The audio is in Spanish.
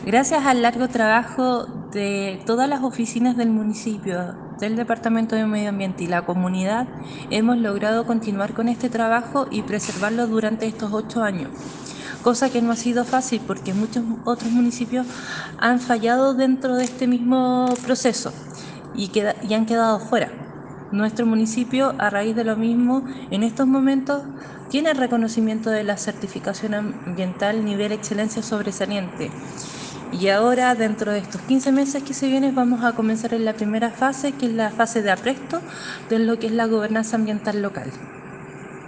Gracias al largo trabajo de todas las oficinas del municipio, del Departamento de Medio Ambiente y la comunidad, hemos logrado continuar con este trabajo y preservarlo durante estos 8 años. Cosa que no ha sido fácil porque muchos otros municipios han fallado dentro de este mismo proceso y han quedado fuera. Nuestro municipio, a raíz de lo mismo, en estos momentos tiene el reconocimiento de la certificación ambiental nivel excelencia sobresaliente. Y ahora, dentro de estos 15 meses que se vienen, vamos a comenzar en la primera fase, que es la fase de apresto de lo que es la gobernanza ambiental local.